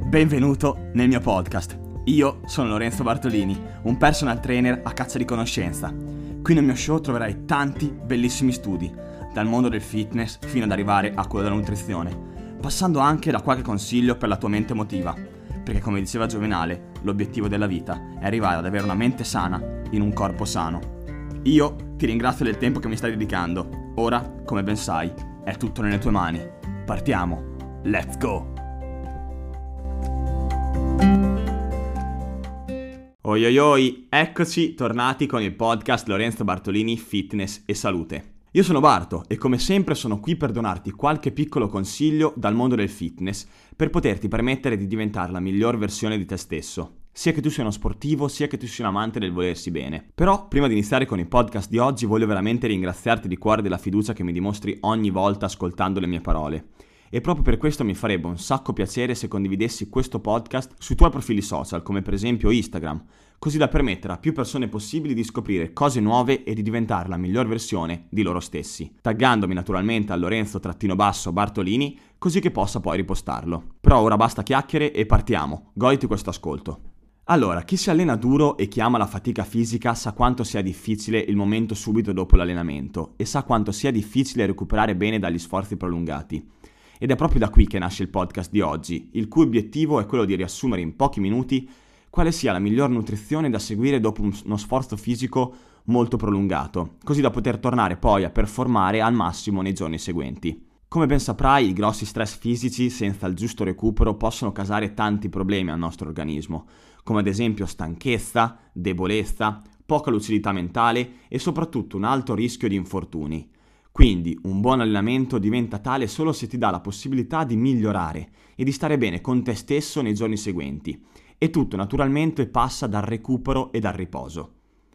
Benvenuto nel mio podcast. Io sono Lorenzo Bartolini, un personal trainer a caccia di conoscenza. Qui nel mio show troverai tanti bellissimi studi, dal mondo del fitness fino ad arrivare a quello della nutrizione, passando anche da qualche consiglio per la tua mente emotiva, perché come diceva Giovenale, l'obiettivo della vita è arrivare ad avere una mente sana in un corpo sano. Io ti ringrazio del tempo che mi stai dedicando. Ora, come ben sai, è tutto nelle tue mani. Partiamo. Let's go! Oi oi oi, eccoci tornati con il podcast Lorenzo Bartolini Fitness e Salute. Io sono Barto e come sempre sono qui per donarti qualche piccolo consiglio dal mondo del fitness per poterti permettere di diventare la miglior versione di te stesso. Sia che tu sia uno sportivo, sia che tu sia un amante del volersi bene. Però, prima di iniziare con il podcast di oggi, voglio veramente ringraziarti di cuore della fiducia che mi dimostri ogni volta ascoltando le mie parole. E proprio per questo mi farebbe un sacco piacere se condividessi questo podcast sui tuoi profili social, come per esempio Instagram, così da permettere a più persone possibili di scoprire cose nuove e di diventare la miglior versione di loro stessi, taggandomi naturalmente a Lorenzo_Bartolini, così che possa poi ripostarlo. Però ora basta chiacchiere e partiamo, goditi questo ascolto. Allora, chi si allena duro e chi ama la fatica fisica sa quanto sia difficile il momento subito dopo l'allenamento e sa quanto sia difficile recuperare bene dagli sforzi prolungati. Ed è proprio da qui che nasce il podcast di oggi, il cui obiettivo è quello di riassumere in pochi minuti quale sia la miglior nutrizione da seguire dopo uno sforzo fisico molto prolungato, così da poter tornare poi a performare al massimo nei giorni seguenti. Come ben saprai, i grossi stress fisici senza il giusto recupero possono causare tanti problemi al nostro organismo, come ad esempio stanchezza, debolezza, poca lucidità mentale e soprattutto un alto rischio di infortuni. Quindi un buon allenamento diventa tale solo se ti dà la possibilità di migliorare e di stare bene con te stesso nei giorni seguenti. E tutto naturalmente passa dal recupero e dal riposo.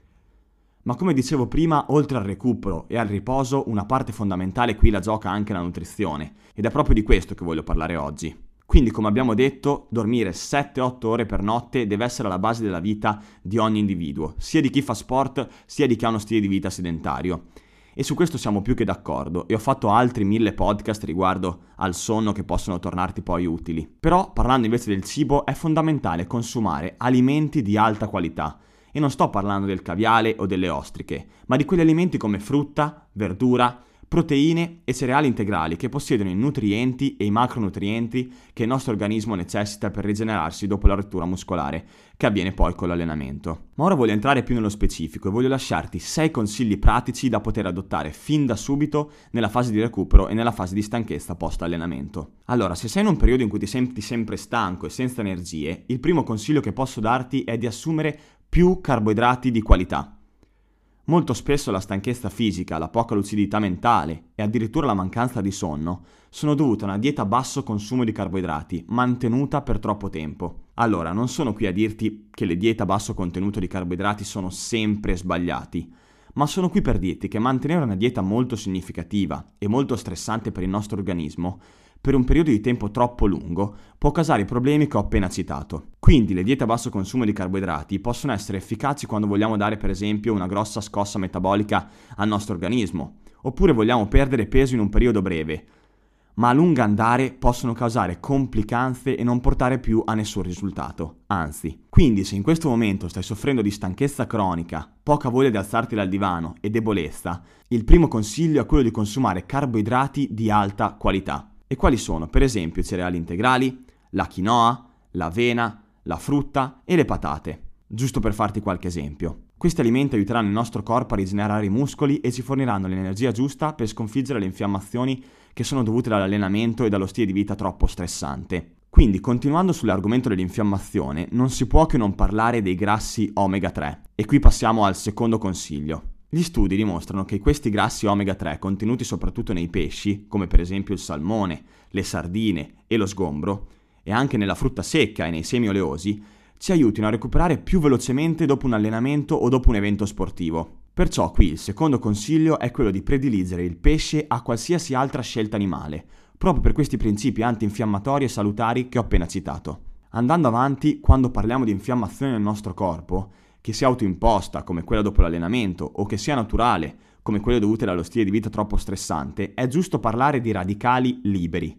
Ma come dicevo prima, oltre al recupero e al riposo, una parte fondamentale qui la gioca anche la nutrizione. Ed è proprio di questo che voglio parlare oggi. Quindi, come abbiamo detto, dormire 7-8 ore per notte deve essere la base della vita di ogni individuo, sia di chi fa sport, sia di chi ha uno stile di vita sedentario. E su questo siamo più che d'accordo e ho fatto altri 1000 podcast riguardo al sonno che possono tornarti poi utili. Però parlando invece del cibo è fondamentale consumare alimenti di alta qualità e non sto parlando del caviale o delle ostriche, ma di quegli alimenti come frutta, verdura, proteine e cereali integrali che possiedono i nutrienti e i macronutrienti che il nostro organismo necessita per rigenerarsi dopo la rottura muscolare, che avviene poi con l'allenamento. Ma ora voglio entrare più nello specifico e voglio lasciarti 6 consigli pratici da poter adottare fin da subito nella fase di recupero e nella fase di stanchezza post-allenamento. Allora, se sei in un periodo in cui ti senti sempre stanco e senza energie, il primo consiglio che posso darti è di assumere più carboidrati di qualità. Molto spesso la stanchezza fisica, la poca lucidità mentale e addirittura la mancanza di sonno sono dovute a una dieta a basso consumo di carboidrati, mantenuta per troppo tempo. Allora, non sono qui a dirti che le diete a basso contenuto di carboidrati sono sempre sbagliati, ma sono qui per dirti che mantenere una dieta molto significativa e molto stressante per il nostro organismo per un periodo di tempo troppo lungo può causare i problemi che ho appena citato. Quindi le diete a basso consumo di carboidrati possono essere efficaci quando vogliamo dare per esempio una grossa scossa metabolica al nostro organismo, oppure vogliamo perdere peso in un periodo breve, ma a lungo andare possono causare complicanze e non portare più a nessun risultato. Anzi, quindi se in questo momento stai soffrendo di stanchezza cronica, poca voglia di alzarti dal divano e debolezza, il primo consiglio è quello di consumare carboidrati di alta qualità. E quali sono? Per esempio i cereali integrali, la quinoa, l'avena, la frutta e le patate, giusto per farti qualche esempio. Questi alimenti aiuteranno il nostro corpo a rigenerare i muscoli e ci forniranno l'energia giusta per sconfiggere le infiammazioni che sono dovute dall'allenamento e dallo stile di vita troppo stressante. Quindi, continuando sull'argomento dell'infiammazione, non si può che non parlare dei grassi omega 3. E qui passiamo al secondo consiglio. Gli studi dimostrano che questi grassi omega 3 contenuti soprattutto nei pesci, come per esempio il salmone, le sardine e lo sgombro, e anche nella frutta secca e nei semi oleosi, ci aiutino a recuperare più velocemente dopo un allenamento o dopo un evento sportivo. Perciò qui il secondo consiglio è quello di prediligere il pesce a qualsiasi altra scelta animale, proprio per questi principi antinfiammatori e salutari che ho appena citato. Andando avanti, quando parliamo di infiammazione nel nostro corpo, che sia autoimposta come quella dopo l'allenamento o che sia naturale come quelle dovute dallo stile di vita troppo stressante, è giusto parlare di radicali liberi.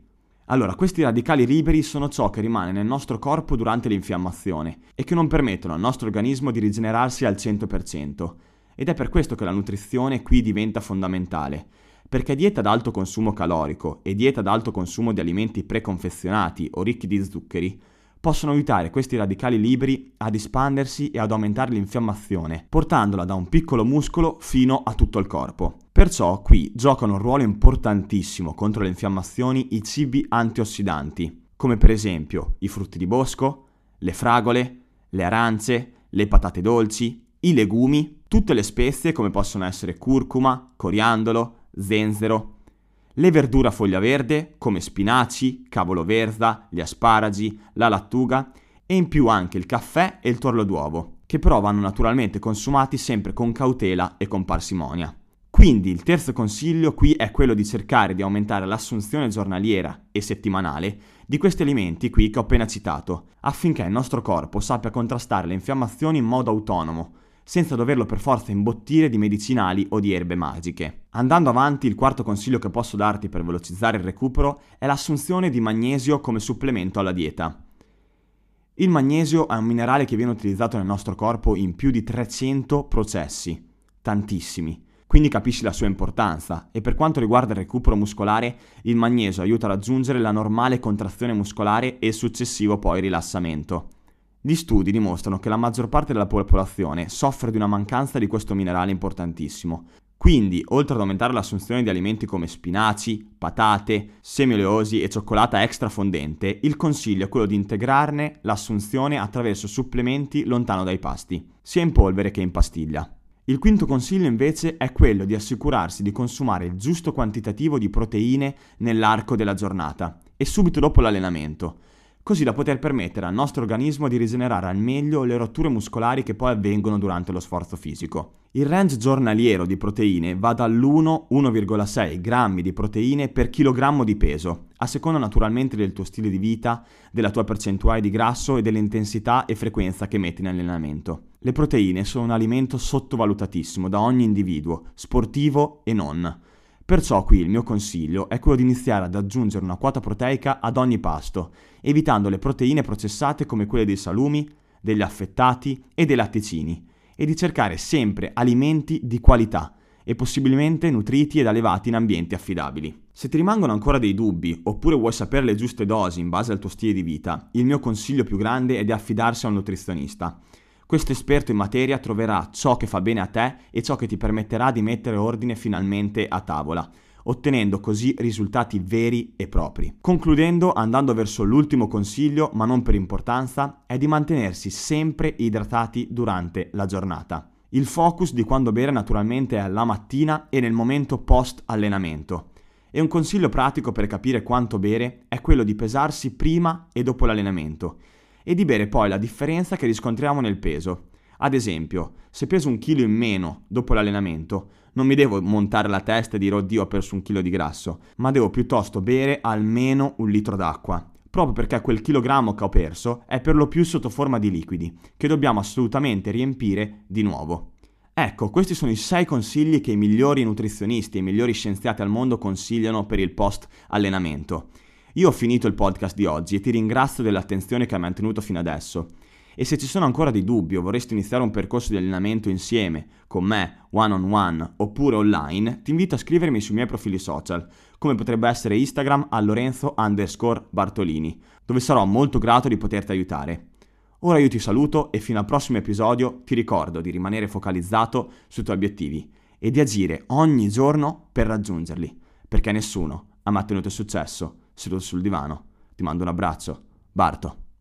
Allora, questi radicali liberi sono ciò che rimane nel nostro corpo durante l'infiammazione e che non permettono al nostro organismo di rigenerarsi al 100%. Ed è per questo che la nutrizione qui diventa fondamentale, perché dieta ad alto consumo calorico e dieta ad alto consumo di alimenti preconfezionati o ricchi di zuccheri possono aiutare questi radicali liberi ad espandersi e ad aumentare l'infiammazione, portandola da un piccolo muscolo fino a tutto il corpo. Perciò qui giocano un ruolo importantissimo contro le infiammazioni i cibi antiossidanti, come per esempio i frutti di bosco, le fragole, le arance, le patate dolci, i legumi, tutte le spezie come possono essere curcuma, coriandolo, zenzero, le verdure a foglia verde come spinaci, cavolo verza, gli asparagi, la lattuga e in più anche il caffè e il tuorlo d'uovo, che però vanno naturalmente consumati sempre con cautela e con parsimonia. Quindi il terzo consiglio qui è quello di cercare di aumentare l'assunzione giornaliera e settimanale di questi alimenti qui che ho appena citato, affinché il nostro corpo sappia contrastare le infiammazioni in modo autonomo, senza doverlo per forza imbottire di medicinali o di erbe magiche. Andando avanti, il quarto consiglio che posso darti per velocizzare il recupero è l'assunzione di magnesio come supplemento alla dieta. Il magnesio è un minerale che viene utilizzato nel nostro corpo in più di 300 processi, tantissimi. Quindi capisci la sua importanza e per quanto riguarda il recupero muscolare, il magnesio aiuta a raggiungere la normale contrazione muscolare e il successivo poi rilassamento. Gli studi dimostrano che la maggior parte della popolazione soffre di una mancanza di questo minerale importantissimo. Quindi, oltre ad aumentare l'assunzione di alimenti come spinaci, patate, semi oleosi e cioccolata extra fondente, il consiglio è quello di integrarne l'assunzione attraverso supplementi lontano dai pasti, sia in polvere che in pastiglia. Il quinto consiglio invece è quello di assicurarsi di consumare il giusto quantitativo di proteine nell'arco della giornata e subito dopo l'allenamento, così da poter permettere al nostro organismo di rigenerare al meglio le rotture muscolari che poi avvengono durante lo sforzo fisico. Il range giornaliero di proteine va dall'1-1,6 grammi di proteine per chilogrammo di peso, a seconda naturalmente del tuo stile di vita, della tua percentuale di grasso e dell'intensità e frequenza che metti nell'allenamento. Le proteine sono un alimento sottovalutatissimo da ogni individuo, sportivo e non. Perciò qui il mio consiglio è quello di iniziare ad aggiungere una quota proteica ad ogni pasto, evitando le proteine processate come quelle dei salumi, degli affettati e dei latticini, e di cercare sempre alimenti di qualità e possibilmente nutriti ed allevati in ambienti affidabili. Se ti rimangono ancora dei dubbi oppure vuoi sapere le giuste dosi in base al tuo stile di vita, il mio consiglio più grande è di affidarsi a un nutrizionista. Questo esperto in materia troverà ciò che fa bene a te e ciò che ti permetterà di mettere ordine finalmente a tavola, ottenendo così risultati veri e propri. Concludendo, andando verso l'ultimo consiglio, ma non per importanza, è di mantenersi sempre idratati durante la giornata. Il focus di quando bere naturalmente è la mattina e nel momento post allenamento. E un consiglio pratico per capire quanto bere è quello di pesarsi prima e dopo l'allenamento e di bere poi la differenza che riscontriamo nel peso. Ad esempio, se peso 1 chilo in meno dopo l'allenamento, non mi devo montare la testa e dire oddio ho perso 1 chilo di grasso, ma devo piuttosto bere almeno 1 litro d'acqua, proprio perché quel chilogrammo che ho perso è per lo più sotto forma di liquidi, che dobbiamo assolutamente riempire di nuovo. Ecco, questi sono i 6 consigli che i migliori nutrizionisti e i migliori scienziati al mondo consigliano per il post allenamento. Io ho finito il podcast di oggi e ti ringrazio dell'attenzione che hai mantenuto fino adesso. E se ci sono ancora dei dubbi o vorresti iniziare un percorso di allenamento insieme, con me, one on one, oppure online, ti invito a scrivermi sui miei profili social, come potrebbe essere Instagram a Lorenzo_Bartolini, dove sarò molto grato di poterti aiutare. Ora io ti saluto e fino al prossimo episodio ti ricordo di rimanere focalizzato sui tuoi obiettivi e di agire ogni giorno per raggiungerli, perché nessuno ha mai ottenuto successo seduto sul divano. Ti mando un abbraccio. Barto.